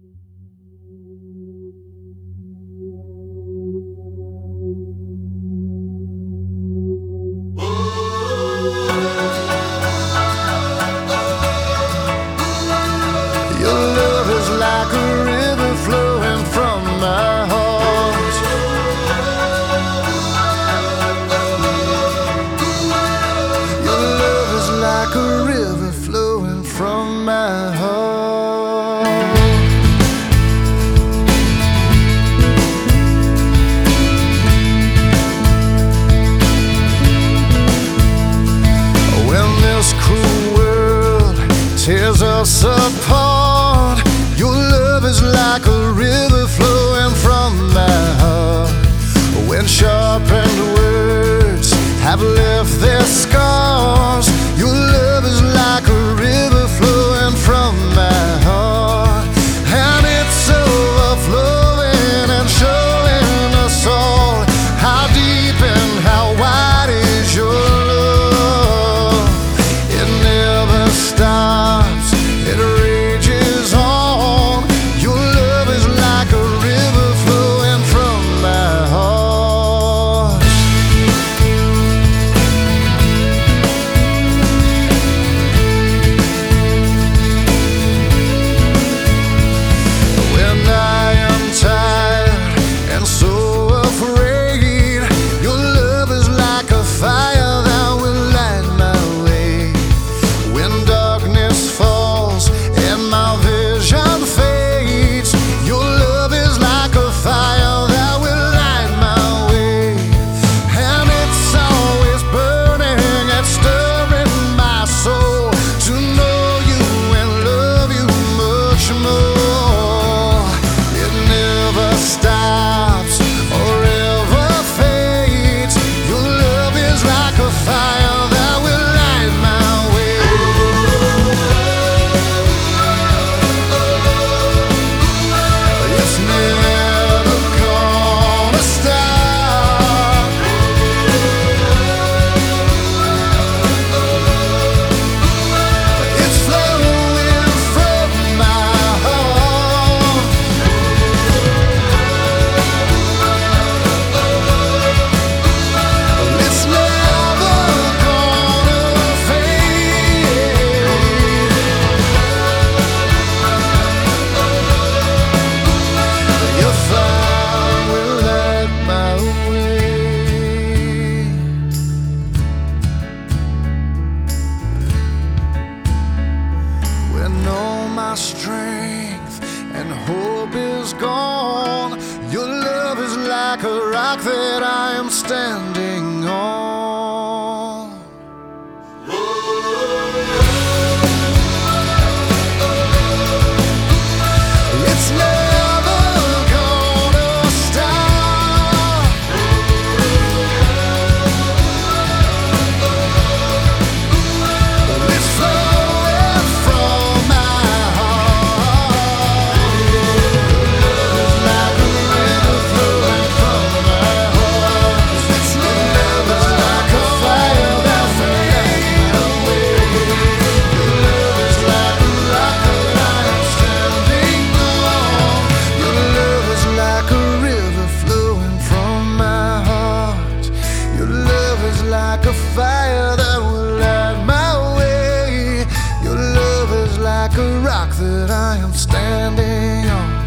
Your love is like a river flowing from my heart. Your love is like a river flowing from my heart. When this cruel world tears us apart, your love is like a river flowing from my heart. When sharpened words have left their scars, your love is like a river flowing from my heart. And it's overflowing and showing us all how deep and how wide is your love. It never stops, it rages on. Your love is like a river flowing from my heart. When I am tired and so afraid, your love is like a fire that will light my way. When darkness falls and my vision fades, your love is like a fire that will light my way. And it's always burning and stirring my soul to know you and love you much more. It never stops or ever fades. Your love is like a fire that will light my way. It's never gonna stop. It's flowing from my heart. It's never gonna fade. Your fire will light my way. When all my strength and hope is gone, your love is like a rock that I am standing on. It's never gonna stop. It's flowing from my heart. It's like a river flowing from my heart. It's never like a fire that will light my way. Your love is like a rock that I am standing on. Your love is like a river flowing from my heart. Your love is like a fire that will light my way. Your love is like a rock that I am standing on.